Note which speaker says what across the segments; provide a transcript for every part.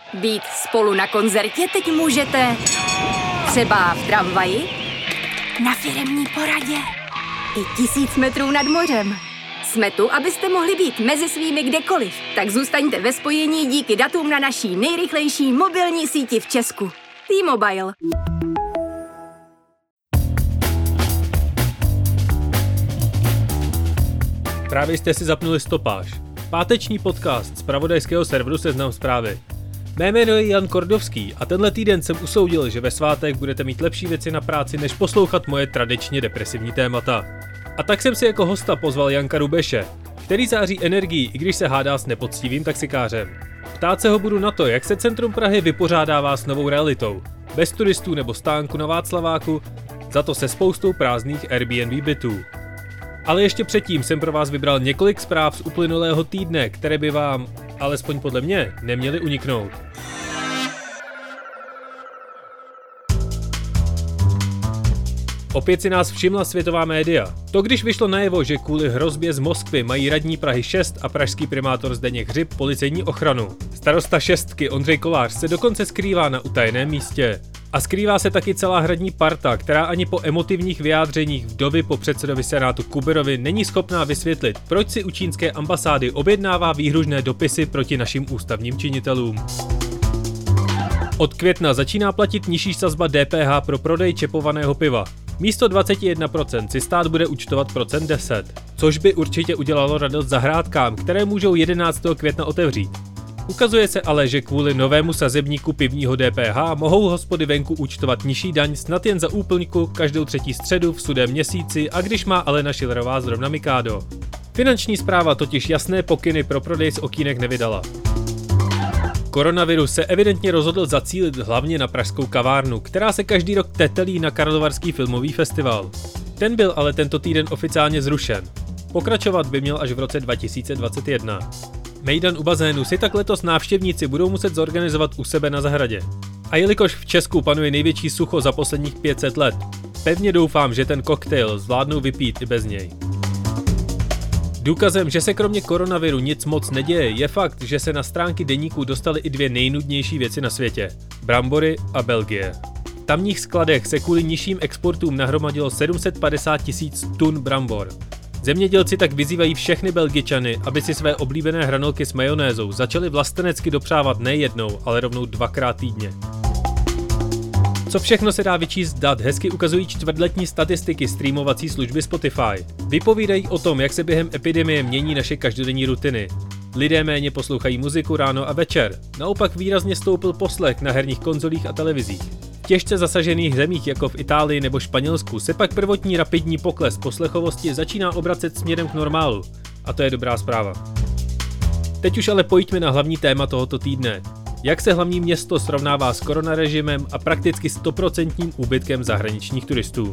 Speaker 1: Být spolu na koncertě teď můžete třeba v tramvaji, na firemní poradě i 1000 metrů nad mořem. Jsme tu, abyste mohli být mezi svými kdekoliv. Tak zůstaňte ve spojení díky datům na naší nejrychlejší mobilní síti v Česku. T-Mobile.
Speaker 2: Právě jste si zapnuli stopáž. Páteční podcast z zpravodajského serveru Seznam Zprávy. Mé jméno je Jan Kordovský a tenhle týden jsem usoudil, že ve svátek budete mít lepší věci na práci, než poslouchat moje tradičně depresivní témata. A tak jsem si jako hosta pozval Janka Rubeše, který září energií, i když se hádá s nepoctivým taxikářem. Ptát se ho budu na to, jak se centrum Prahy vypořádává s novou realitou. Bez turistů nebo stánku na Václaváku, za to se spoustou prázdných Airbnb bytů. Ale ještě předtím jsem pro vás vybral několik zpráv z uplynulého týdne, které by vám, alespoň podle mě, neměly uniknout. Opět si nás všimla světová média. To když vyšlo najevo, že kvůli hrozbě z Moskvy mají radní Prahy 6 a pražský primátor Zdeněk Hřib policejní ochranu. Starosta šestky Ondřej Kolář se dokonce skrývá na utajeném místě. A skrývá se taky celá hradní parta, která ani po emotivních vyjádřeních vdovy po předsedovi Senátu Kuberovi není schopná vysvětlit, proč si u čínské ambasády objednává výhružné dopisy proti našim ústavním činitelům. Od května začíná platit nižší sazba DPH pro prodej čepovaného piva. Místo 21% si stát bude účtovat procent 10, což by určitě udělalo radost zahrádkám, které můžou 11. května otevřít. Ukazuje se ale, že kvůli novému sazebníku pivního DPH mohou hospody venku účtovat nižší daň snad jen za úplňku každou třetí středu v sudém měsíci a když má Alena Schillerová zrovna mikádo. Finanční správa totiž jasné pokyny pro prodej z okýnek nevydala. Koronavirus se evidentně rozhodl zacílit hlavně na pražskou kavárnu, která se každý rok tetelí na Karlovarský filmový festival. Ten byl ale tento týden oficiálně zrušen. Pokračovat by měl až v roce 2021. Mejdan u bazénu si tak letos návštěvníci budou muset zorganizovat u sebe na zahradě. A jelikož v Česku panuje největší sucho za posledních 500 let, pevně doufám, že ten koktejl zvládnou vypít i bez něj. Důkazem, že se kromě koronaviru nic moc neděje, je fakt, že se na stránky deníku dostaly i dvě nejnudnější věci na světě. Brambory a Belgie. V tamních skladech se kvůli nižším exportům nahromadilo 750 000 tun brambor. Zemědělci tak vyzývají všechny Belgičany, aby si své oblíbené hranolky s majonézou začali vlastenecky dopřávat ne jednou, ale rovnou 2krát týdně. Co všechno se dá vyčíst z dat, hezky ukazují čtvrtletní statistiky streamovací služby Spotify. Vypovídají o tom, jak se během epidemie mění naše každodenní rutiny. Lidé méně poslouchají muziku ráno a večer. Naopak výrazně stoupl poslech na herních konzolích a televizích. V těžce zasažených zemích jako v Itálii nebo Španělsku se pak prvotní rapidní pokles poslechovosti začíná obracet směrem k normálu. A to je dobrá zpráva. Teď už ale pojďme na hlavní téma tohoto týdne. Jak se hlavní město srovnává s koronarežimem a prakticky 100% úbytkem zahraničních turistů.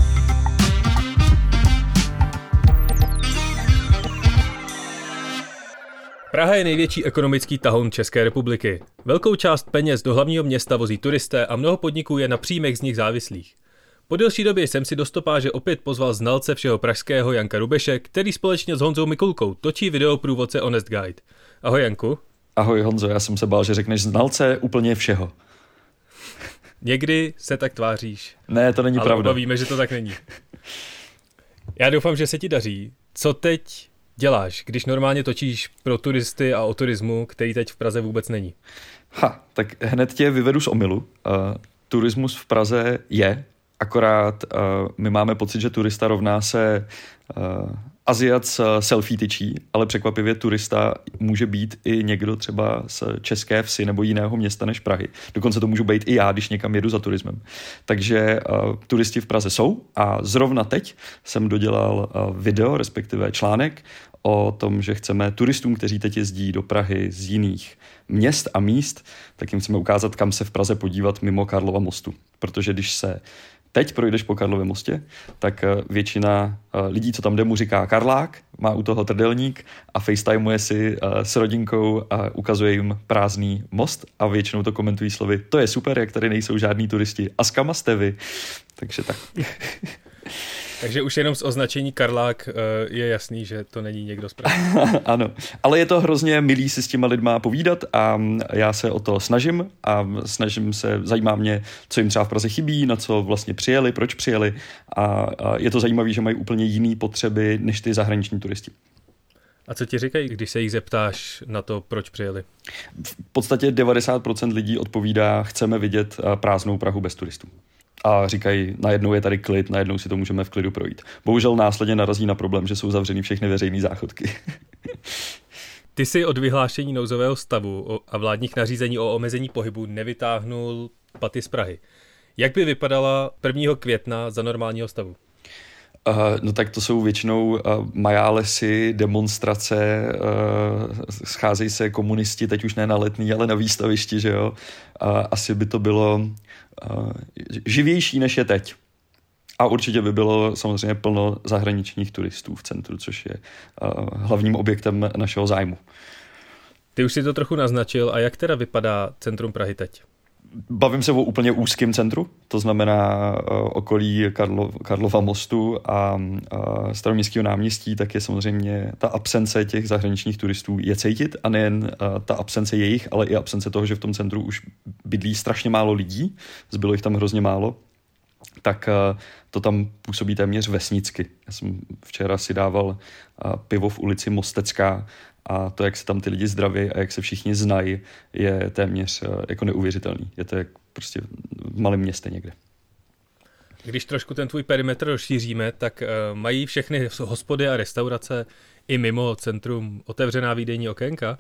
Speaker 2: Praha je největší ekonomický tahoun České republiky. Velkou část peněz do hlavního města vozí turisté a mnoho podniků je na příjmech z nich závislých. Po delší době jsem si do stopáže opět pozval znalce všeho pražského Janka Rubeše, který společně s Honzou Mikulkou točí videoprůvodce Honest Guide. Ahoj Janku.
Speaker 3: Ahoj Honzo, já jsem se bál, že řekneš znalce úplně všeho.
Speaker 2: Někdy se tak tváříš.
Speaker 3: Ne, to není pravda.
Speaker 2: Ale oba víme, že to tak není. Já doufám, že se ti daří. Co teď děláš, když normálně točíš pro turisty a o turismu, který teď v Praze vůbec není?
Speaker 3: Tak hned tě vyvedu z omylu. Turismus v Praze je, akorát my máme pocit, že turista rovná se Aziat s selfie tyčí, ale překvapivě turista může být i někdo třeba z České Vsi nebo jiného města než Prahy. Dokonce to můžu být i já, když někam jedu za turismem. Takže turisti v Praze jsou a zrovna teď jsem dodělal video, respektive článek o tom, že chceme turistům, kteří teď jezdí do Prahy z jiných měst a míst, tak jim chceme ukázat, kam se v Praze podívat mimo Karlova mostu. Protože když se teď projdeš po Karlově mostě, tak většina lidí, co tam jde, mu říká Karlák, má u toho trdelník a facetimuje si s rodinkou a ukazuje jim prázdný most a většinou to komentují slovy, to je super, jak tady nejsou žádní turisti. A s kama jste vy? Takže tak.
Speaker 2: Takže už jenom z označení Karlák je jasný, že to není někdo z Prahy.
Speaker 3: Ano, ale je to hrozně milý si s těma lidma povídat a já se o to snažím a zajímá mě, co jim třeba v Praze chybí, na co vlastně přijeli, proč přijeli a je to zajímavé, že mají úplně jiné potřeby než ty zahraniční turisti.
Speaker 2: A co ti říkají, když se jich zeptáš na to, proč přijeli?
Speaker 3: V podstatě 90% lidí odpovídá, chceme vidět prázdnou Prahu bez turistů. A říkají, najednou je tady klid, najednou si to můžeme v klidu projít. Bohužel následně narazí na problém, že jsou zavřeny všechny veřejné záchodky.
Speaker 2: Ty jsi od vyhlášení nouzového stavu a vládních nařízení o omezení pohybu nevytáhnul paty z Prahy. Jak by vypadala 1. května za normálního stavu?
Speaker 3: No tak to jsou většinou majálesy, demonstrace, scházejí se komunisti, teď už ne na Letný, ale na výstavišti, že jo. Asi by to bylo živější, než je teď. A určitě by bylo samozřejmě plno zahraničních turistů v centru, což je hlavním objektem našeho zájmu.
Speaker 2: Ty už si to trochu naznačil, a jak teda vypadá centrum Prahy teď?
Speaker 3: Bavím se o úplně úzkém centru, to znamená okolí Karlova mostu a Staroměstského náměstí, tak je samozřejmě ta absence těch zahraničních turistů je cítit a nejen ta absence jejich, ale i absence toho, že v tom centru už bydlí strašně málo lidí, zbylo jich tam hrozně málo, tak to tam působí téměř vesnicky. Já jsem včera si dával pivo v ulici Mostecká a to, jak se tam ty lidi zdraví a jak se všichni znají, je téměř jako neuvěřitelný. Je to jak prostě v malém městě někde.
Speaker 2: Když trošku ten tvůj perimetr rozšíříme, tak mají všechny hospody a restaurace i mimo centrum otevřená výdejní okénka?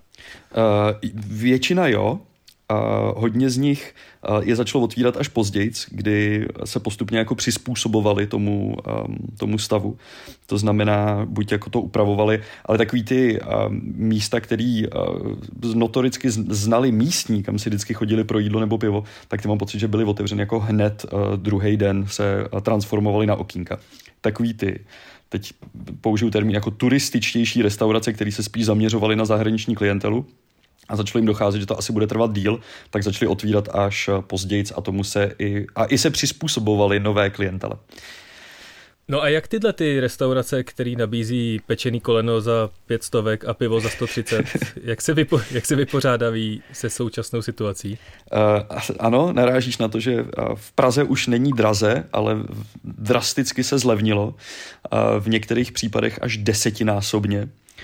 Speaker 3: Většina jo. Hodně z nich je začalo otvírat až později, kdy se postupně jako přizpůsobovali tomu stavu. To znamená, buď jako to upravovali, ale takový ty místa, který notoricky znali místní, kam si vždycky chodili pro jídlo nebo pivo, tak ty mám pocit, že byly otevřeny jako hned druhý den se transformovali na okýnka. Takový ty, teď použiju termín jako turističtější restaurace, které se spíš zaměřovaly na zahraniční klientelu, a začalo jim docházet, že to asi bude trvat díl, tak začali otvírat až později a tomu se přizpůsobovali nové klientele.
Speaker 2: No a jak tyhle ty restaurace, které nabízí pečený koleno za 500 a pivo za 130, jak se vypořádaví se současnou situací?
Speaker 3: Ano, narážíš na to, že v Praze už není draze, ale drasticky se zlevnilo. V některých případech až 10násobně.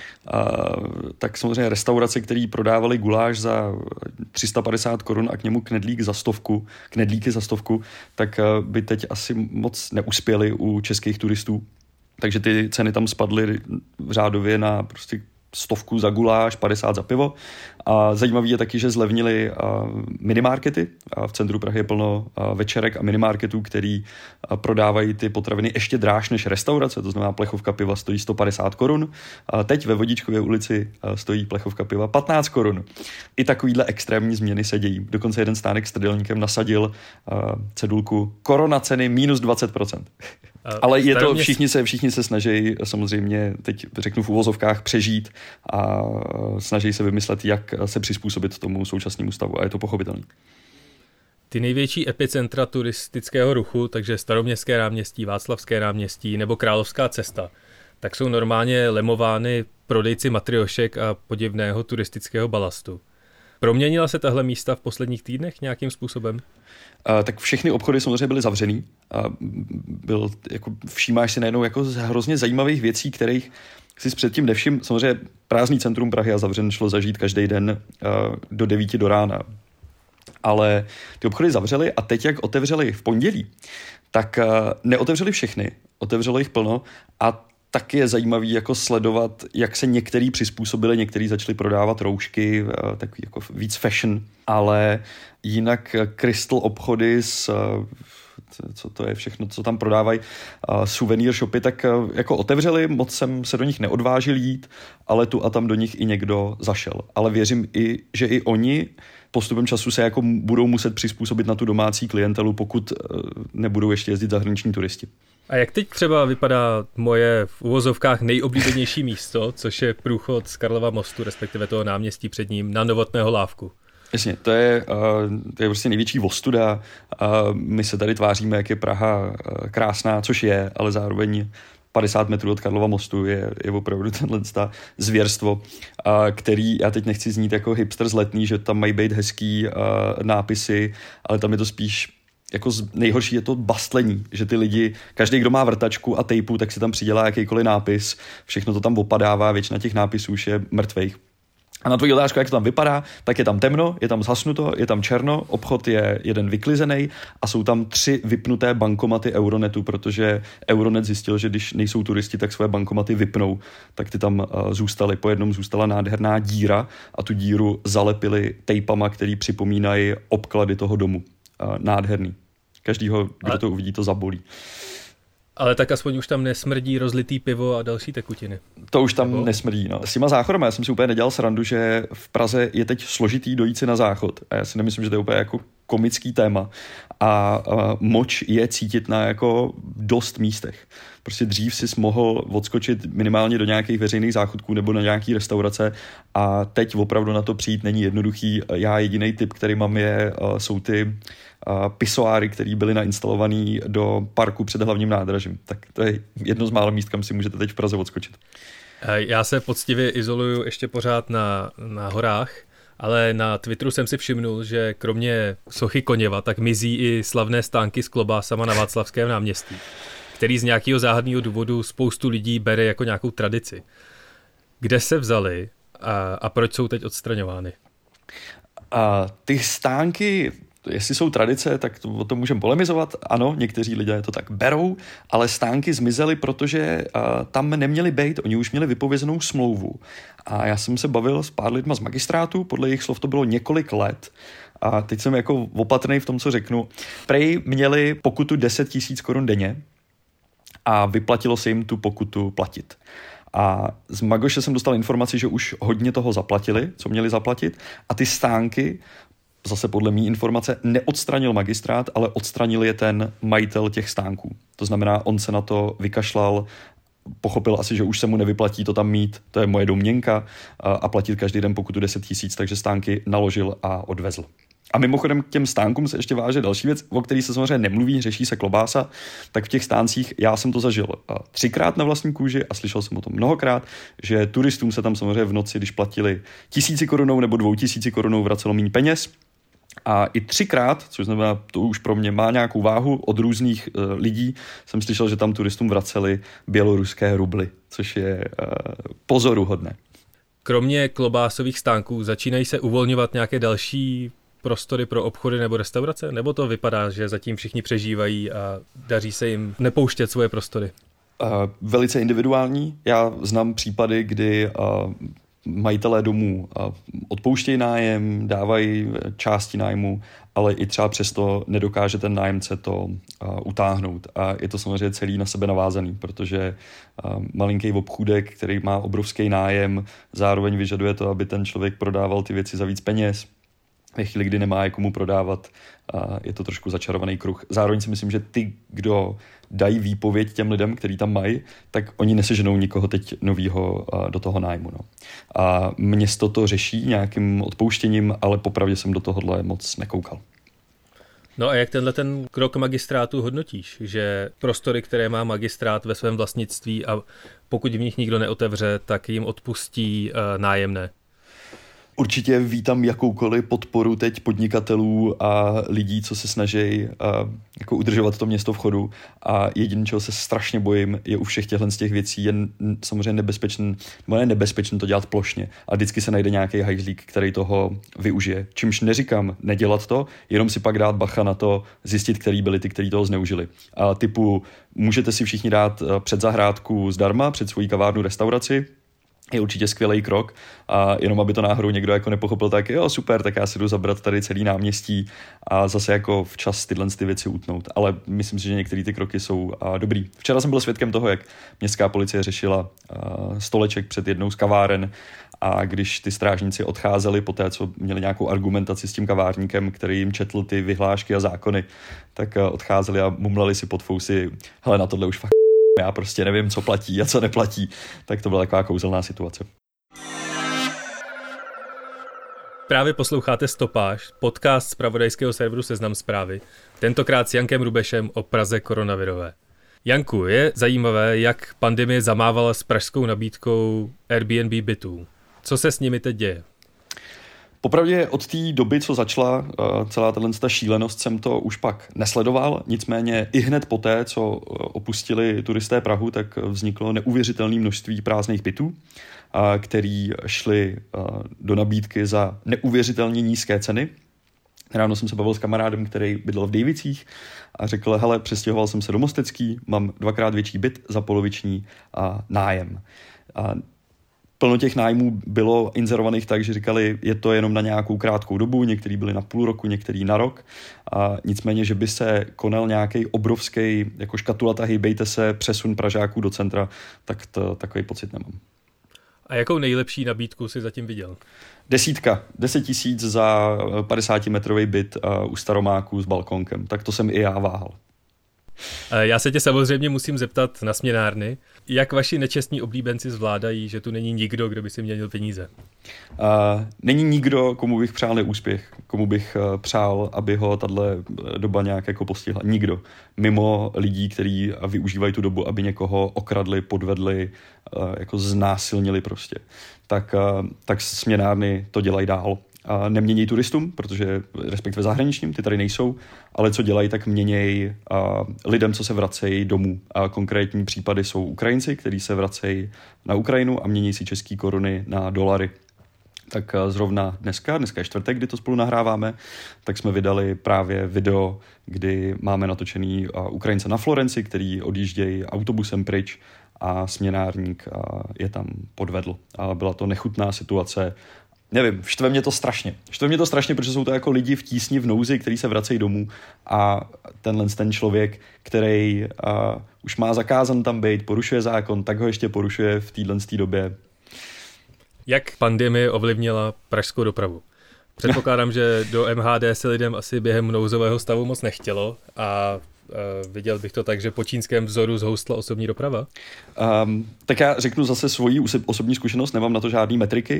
Speaker 3: Tak samozřejmě restaurace, které prodávaly guláš za 350 korun a k němu knedlíky za 100, tak by teď asi moc neuspěly u českých turistů. Takže ty ceny tam spadly řádově na prostě 100 za guláš, 50 za pivo. A zajímavé je taky, že zlevnili minimarkety. V centru Prahy je plno večerek a minimarketů, který prodávají ty potraviny ještě dráž než restaurace. To znamená, plechovka piva stojí 150 korun. Teď ve Vodičkově ulici stojí plechovka piva 15 korun. I takovýhle extrémní změny se dějí. Dokonce jeden stánek s trdelníkem nasadil cedulku korona ceny minus 20%. Ale je to, všichni se snaží samozřejmě, teď řeknu v uvozovkách, přežít a snaží se vymyslet, jak se přizpůsobit tomu současnému stavu a je to pochopitelné.
Speaker 2: Ty největší epicentra turistického ruchu, takže Staroměstské náměstí, Václavské náměstí nebo Královská cesta, tak jsou normálně lemovány prodejci matriošek a podivného turistického balastu. Proměnila se tahle místa v posledních týdnech nějakým způsobem?
Speaker 3: Tak všechny obchody samozřejmě byly zavřený. Všímáš si najednou jako hrozně zajímavých věcí, kterých si předtím nevšim. Samozřejmě prázdný centrum Prahy a zavřen šlo zažít každý den do 9 do rána. Ale ty obchody zavřely a teď, jak otevřeli v pondělí, tak neotevřeli všechny, otevřelo jich plno a taky je zajímavý jako sledovat, jak se některý přizpůsobili, některý začali prodávat roušky, takový jako víc fashion, ale jinak Crystal obchody co to je všechno, co tam prodávají, suvenýr shopy, tak jako otevřeli, moc jsem se do nich neodvážil jít, ale tu a tam do nich i někdo zašel. Ale věřím že i oni postupem času se jako budou muset přizpůsobit na tu domácí klientelu, pokud nebudou ještě jezdit zahraniční turisti.
Speaker 2: A jak teď třeba vypadá moje v uvozovkách nejoblíbenější místo, což je průchod z Karlova mostu, respektive toho náměstí před ním, na Novotného lávku?
Speaker 3: Jasně, to je prostě největší ostuda. My se tady tváříme, jak je Praha krásná, což je, ale zároveň 50 metrů od Karlova mostu je opravdu tenhle zvěrstvo, který, já teď nechci znít jako hipster zletný, že tam mají být hezký nápisy, ale tam je to spíš jako nejhorší je to bastlení, že ty lidi, každý, kdo má vrtačku a tejpu, tak si tam přidělá jakýkoliv nápis, všechno to tam opadává, většina těch nápisů už je mrtvejch. A na tvoji otázku, jak to tam vypadá, tak je tam temno, je tam zhasnuto, je tam černo, obchod je jeden vyklizený a jsou tam 3 vypnuté bankomaty Euronetu, protože Euronet zjistil, že když nejsou turisti, tak své bankomaty vypnou, tak ty tam zůstaly. Po jednom zůstala nádherná díra a tu díru zalepili tejpama, který připomínají obklady toho domu. Nádherný. Každýho, kdo to uvidí, to zabolí.
Speaker 2: Ale tak aspoň už tam nesmrdí rozlitý pivo a další tekutiny.
Speaker 3: To už tam nesmrdí. No. S těma záchodama, já jsem si úplně nedělal srandu, že v Praze je teď složitý dojít si na záchod. A já si nemyslím, že to je úplně jako komický téma. A moč je cítit na jako dost místech. Prostě dřív si mohl odskočit minimálně do nějakých veřejných záchodků nebo na nějaký restaurace a teď opravdu na to přijít není jednoduchý. Já jediný tip, který mám, jsou ty pisoáry, které byly nainstalované do parku před hlavním nádražím. Tak to je jedno z mála míst, kam si můžete teď v Praze odskočit.
Speaker 2: Já se poctivě izoluju ještě pořád na horách, ale na Twitteru jsem si všimnul, že kromě sochy Koněva, tak mizí i slavné stánky s klobásama na Václavském náměstí, který z nějakého záhadného důvodu spoustu lidí bere jako nějakou tradici. Kde se vzaly a proč jsou teď odstraňovány?
Speaker 3: Ty stánky, jestli jsou tradice, tak o tom můžeme polemizovat. Ano, někteří lidé to tak berou, ale stánky zmizely, protože tam neměli být, oni už měli vypovězenou smlouvu. A já jsem se bavil s pár lidma z magistrátu, podle jejich slov to bylo několik let. A teď jsem jako opatrný v tom, co řeknu. Prej měli pokutu 10 000 korun denně a vyplatilo se jim tu pokutu platit. A z Magoše jsem dostal informaci, že už hodně toho zaplatili, co měli zaplatit, a ty stánky, zase podle mý informace, neodstranil magistrát, ale odstranil je ten majitel těch stánků. To znamená, on se na to vykašlal, pochopil asi, že už se mu nevyplatí to tam mít, to je moje domněnka, a platit každý den pokutu 10 000, takže stánky naložil a odvezl. A mimochodem k těm stánkům se ještě váže další věc, o který se samozřejmě nemluví, řeší se klobása, tak v těch stáncích já jsem to zažil 3krát na vlastní kůži a slyšel jsem o tom mnohokrát, že turistům se tam samozřejmě v noci, když platili 1000 korunou nebo 2000 korunou, vracelo méně peněz. A i 3krát, což znamená, to už pro mě má nějakou váhu, od různých lidí jsem slyšel, že tam turistům vraceli běloruské rubly, což je pozoruhodné.
Speaker 2: Kromě klobásových stánků začínají se uvolňovat nějaké další prostory pro obchody nebo restaurace? Nebo to vypadá, že zatím všichni přežívají a daří se jim nepouštět svoje prostory?
Speaker 3: Velice individuální. Já znám případy, kdy majitelé domů odpouštějí nájem, dávají části nájmu, ale i třeba přesto nedokáže ten nájemce to utáhnout. A je to samozřejmě celý na sebe navázaný, protože malinký obchůdek, který má obrovský nájem, zároveň vyžaduje to, aby ten člověk prodával ty věci za víc peněz. Ve chvíli, kdy nemá je komu prodávat, je to trošku začarovaný kruh. Zároveň si myslím, že ty, kdo dají výpověď těm lidem, který tam mají, tak oni neseženou nikoho teď novýho do toho nájmu. No. A město to řeší nějakým odpouštěním, ale popravdě jsem do tohohle moc nekoukal.
Speaker 2: No a jak tenhle ten krok magistrátu hodnotíš? Že prostory, které má magistrát ve svém vlastnictví a pokud v nich nikdo neotevře, tak jim odpustí nájemné?
Speaker 3: Určitě vítám jakoukoliv podporu teď podnikatelů a lidí, co se snaží jako udržovat to město v chodu. A jediné, čeho se strašně bojím, je u všech těchto z těch věcí je samozřejmě nebezpečné to dělat plošně. A vždycky se najde nějaký hajzlík, který toho využije. Čímž neříkám nedělat to, jenom si pak dát bacha na to, zjistit, který byli ty, kteří toho zneužili. A typu můžete si všichni dát před zahrádku zdarma, před svojí kavárnu, restauraci, je určitě skvělý krok a jenom aby to náhodou někdo jako nepochopil, tak jo, super, tak já si jdu zabrat tady celý náměstí a zase jako včas tyhle ty věci utnout. Ale myslím si, že některé ty kroky jsou dobrý. Včera jsem byl svědkem toho, jak městská policie řešila stoleček před jednou z kaváren a když ty strážníci odcházeli po té, co měli nějakou argumentaci s tím kavárníkem, který jim četl ty vyhlášky a zákony, tak odcházeli a mumlali si pod fousy, hele, na tohle už fakt já prostě nevím, co platí a co neplatí, tak to byla taková kouzelná situace.
Speaker 2: Právě posloucháte Stopáž, podcast z zpravodajského serveru Seznam Zprávy, tentokrát s Jankem Rubešem o Praze koronavirové. Janku, je zajímavé, jak pandemie zamávala s pražskou nabídkou Airbnb bytů. Co se s nimi teď děje?
Speaker 3: Popravdě od té doby, co začala celá tato šílenost, jsem to už pak nesledoval, nicméně i hned poté, co opustili turisté Prahu, tak vzniklo neuvěřitelné množství prázdných bytů, který šly do nabídky za neuvěřitelně nízké ceny. Ráno jsem se bavil s kamarádem, který bydlel v Dejvicích a řekl, hele, přestěhoval jsem se do Mostecký, mám 2x větší byt za poloviční nájem. Plno těch nájmů bylo inzerovaných tak, že říkali, je to jenom na nějakou krátkou dobu, některý byli na půl roku, některý na rok. A nicméně, že by se konal nějaký obrovský, jako škatulata, hejbejte se, přesun Pražáků do centra, tak takový pocit nemám.
Speaker 2: A jakou nejlepší nabídku jsi zatím viděl?
Speaker 3: 10 000 za 50-metrový byt u Staromáku s balkonkem. Tak to jsem i já váhal.
Speaker 2: Já se tě samozřejmě musím zeptat na směnárny. Jak vaši nečestní oblíbenci zvládají, že tu není nikdo, kdo by si měnil peníze?
Speaker 3: Není nikdo, komu bych přál neúspěch, komu bych přál, aby ho tato doba nějak jako postihla. Nikdo. Mimo lidí, kteří využívají tu dobu, aby někoho okradli, podvedli, jako znásilnili prostě. Tak směnárny to dělají dál. Nemění turistům, protože respektive zahraničním, ty tady nejsou, ale co dělají, tak měnějí lidem, co se vracejí domů. A konkrétní případy jsou Ukrajinci, kteří se vracejí na Ukrajinu a mění si české koruny na dolary. Tak zrovna dneska je čtvrtek, kdy to spolu nahráváme, tak jsme vydali právě video, kdy máme natočený Ukrajince na Florenci, který odjíždějí autobusem pryč a směnárník je tam podvedl. A byla to nechutná situace. Nevím, štve mě to strašně, protože jsou to jako lidi v tísni, v nouzi, kteří se vracejí domů a ten člověk, který už má zakázan tam být, porušuje zákon, tak ho ještě porušuje v této době.
Speaker 2: Jak pandemie ovlivnila pražskou dopravu? Předpokládám, že do MHD se lidem asi během nouzového stavu moc nechtělo a viděl bych to tak, že po čínském vzoru zhoustla osobní doprava?
Speaker 3: Tak já řeknu zase svoji osobní zkušenost, nemám na to žádný metriky.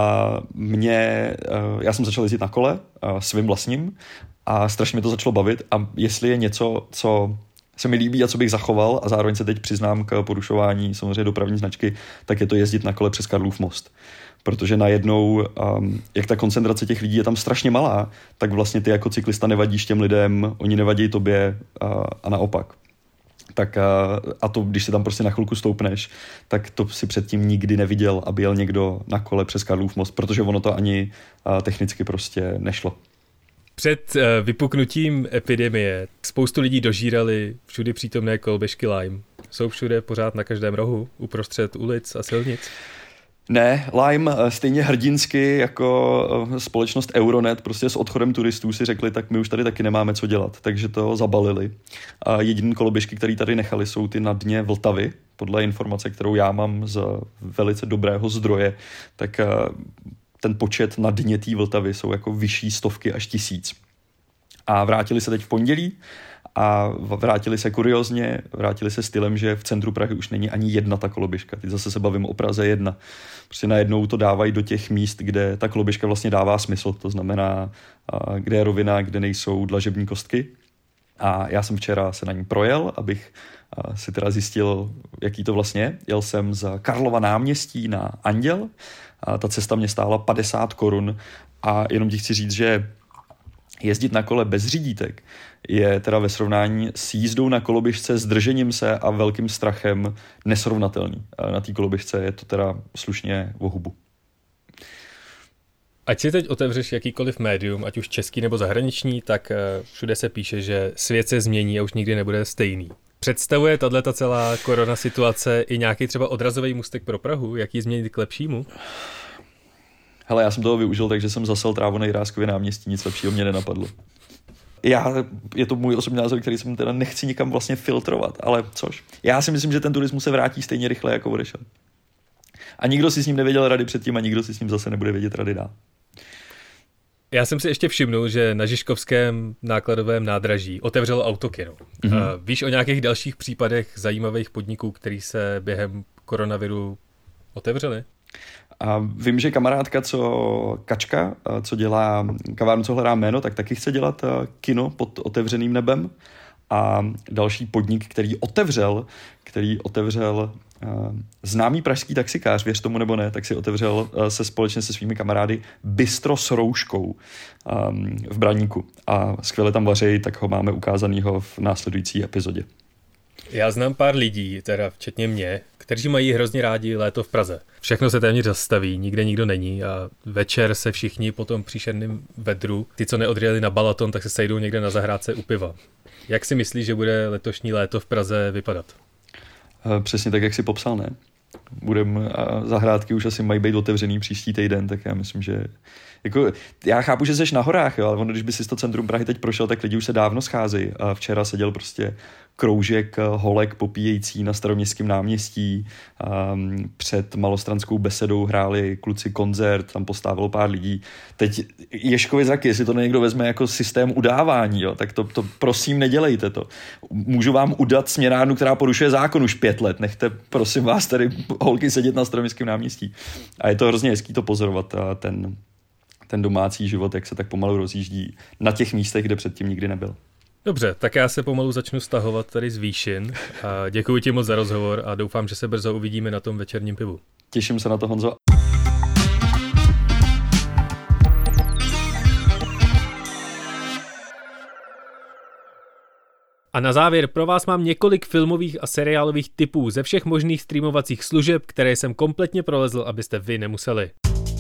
Speaker 3: Já jsem začal jezdit na kole svým vlastním a strašně mě to začalo bavit a jestli je něco, co se mi líbí a co bych zachoval a zároveň se teď přiznám k porušování samozřejmě dopravní značky, tak je to jezdit na kole přes Karlův most. Protože najednou, jak ta koncentrace těch lidí je tam strašně malá, tak vlastně ty jako cyklista nevadíš těm lidem, oni nevadí tobě a naopak. Tak a to, když si tam prostě na chvilku stoupneš, tak to si předtím nikdy neviděl, aby jel někdo na kole přes Karlův most, protože ono to ani technicky prostě nešlo.
Speaker 2: Před vypuknutím epidemie spoustu lidí dožírali všudy přítomné koloběžky Lime. Jsou všude pořád na každém rohu, uprostřed ulic a silnic?
Speaker 3: Ne, Lime stejně hrdinsky jako společnost Euronet prostě s odchodem turistů si řekli, tak my už tady taky nemáme co dělat, takže to zabalili. A jediné koloběžky, které tady nechali, jsou ty na dně Vltavy. Podle informace, kterou já mám z velice dobrého zdroje, tak ten počet na dně té Vltavy jsou jako vyšší 100 až 1000. A vrátili se teď v pondělí a vrátili se kuriózně, vrátili se stylem, že v centru Prahy už není ani jedna ta koloběžka. Teď zase se bavím o Praze 1. Prostě najednou to dávají do těch míst, kde ta koloběžka vlastně dává smysl. To znamená, kde je rovina, kde nejsou dlažební kostky. A já jsem včera se na ní projel, abych si teda zjistil, jaký to vlastně je. Jel jsem z Karlova náměstí na Anděl. A ta cesta mě stála 50 korun a jenom ti chci říct, že jezdit na kole bez řídítek je teda ve srovnání s jízdou na koloběžce s držením se a velkým strachem nesrovnatelný. Na té koloběžce je to teda slušně o hubu.
Speaker 2: Ať si teď otevřeš jakýkoliv médium, ať už český nebo zahraniční, tak všude se píše, že svět se změní a už nikdy nebude stejný. Představuje tato celá korona situace i nějaký třeba odrazový můstek pro Prahu? Jak ji změnit k lepšímu?
Speaker 3: Hele, já jsem toho využil, takže jsem zasel trávu na Jiráskově náměstí, nic lepšího mě nenapadlo. Je to můj osobní názor, který jsem teda nechci nikam vlastně filtrovat, ale což? Já si myslím, že ten turismus se vrátí stejně rychle, jako odešel. A nikdo si s ním nevěděl rady předtím a nikdo si s ním zase nebude vědět rady dál.
Speaker 2: Já jsem si ještě všimnul, že na Žižkovském nákladovém nádraží otevřelo autokino. Mm-hmm. Víš o nějakých dalších případech zajímavých podniků, který se během koronaviru otevřely?
Speaker 3: A vím, že kamarádka, Kačka, co dělá kavárnu, co hledá jméno, tak taky chce dělat kino pod otevřeným nebem. A další podnik, který otevřel známý pražský taxikář, věř tomu nebo ne, tak si otevřel společně se svými kamarády bistro s rouškou v Braníku. A skvěle tam vaří, tak ho máme ukázanýho v následující epizodě.
Speaker 2: Já znám pár lidí, teda včetně mě, kteří mají hrozně rádi léto v Praze. Všechno se téměř zastaví, nikde nikdo není a večer se všichni po tom příšerném vedru, ty, co neodjeli na Balaton, tak se sejdou někde na zahrádce u piva. Jak si myslíš, že bude letošní léto v Praze vypadat?
Speaker 3: Přesně tak, jak jsi popsal, ne? Zahrádky už asi mají být otevřený příští týden, tak já myslím, že jako, já chápu, že jsi na horách, jo, ale ono, když by si to centrum Prahy teď prošel, tak lidi už se dávno scházejí. A včera seděl prostě kroužek holek popíjející na Staroměstském náměstí. Před Malostranskou besedou hráli kluci koncert, tam postávalo pár lidí. Teď Ježkovi zraky, jestli to někdo vezme jako systém udávání, jo, tak to prosím nedělejte to. Můžu vám udat směnárnu, která porušuje zákon už 5 let. Nechte, prosím vás, tady holky sedět na Staroměstském náměstí. A je to hrozně hezký to pozorovat, ten domácí život, jak se tak pomalu rozjíždí na těch místech, kde předtím nikdy nebyl.
Speaker 2: Dobře, tak já se pomalu začnu stahovat tady z výšin. A děkuji ti moc za rozhovor a doufám, že se brzo uvidíme na tom večerním pivu.
Speaker 3: Těším se na to, Honzo.
Speaker 2: A na závěr pro vás mám několik filmových a seriálových tipů ze všech možných streamovacích služeb, které jsem kompletně prolezl, abyste vy nemuseli.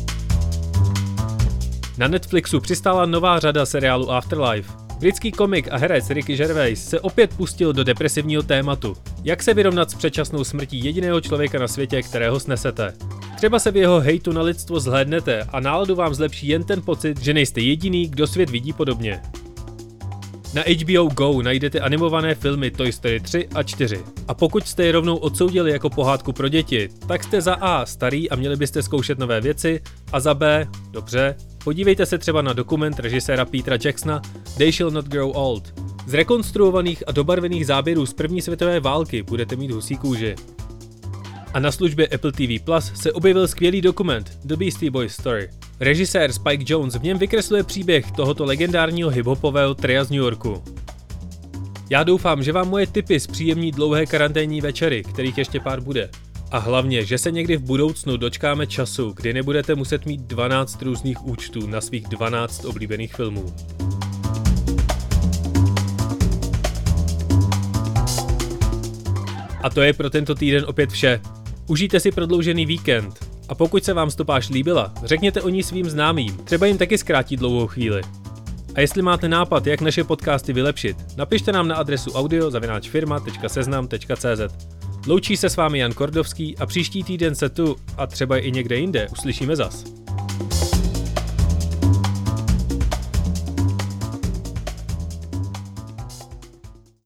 Speaker 2: Na Netflixu přistála nová řada seriálu Afterlife. Britský komik a herec Ricky Gervais se opět pustil do depresivního tématu. Jak se vyrovnat s předčasnou smrtí jediného člověka na světě, kterého snesete? Třeba se v jeho hejtu na lidstvo zhlédnete a náladu vám zlepší jen ten pocit, že nejste jediný, kdo svět vidí podobně. Na HBO Go najdete animované filmy Toy Story 3 a 4. A pokud jste je rovnou odsoudili jako pohádku pro děti, tak jste za A starý a měli byste zkoušet nové věci, a za B, dobře, podívejte se třeba na dokument režiséra Petera Jacksona They Shall Not Grow Old. Z rekonstruovaných a dobarvených záběrů z první světové války budete mít husí kůži. A na službě Apple TV Plus se objevil skvělý dokument The Beastie Boys Story. Režisér Spike Jonze v něm vykresluje příběh tohoto legendárního hiphopového tria z New Yorku. Já doufám, že vám moje tipy zpříjemní dlouhé karanténní večery, kterých ještě pár bude. A hlavně, že se někdy v budoucnu dočkáme času, kdy nebudete muset mít 12 různých účtů na svých 12 oblíbených filmů. A to je pro tento týden opět vše. Užijte si prodloužený víkend. A pokud se vám stopáž líbila, řekněte o ní svým známým, třeba jim taky zkrátí dlouhou chvíli. A jestli máte nápad, jak naše podcasty vylepšit, napište nám na adresu audio@firma.seznam.cz. Loučí se s vámi Jan Kordovský a příští týden se tu, a třeba i někde jinde, uslyšíme zas.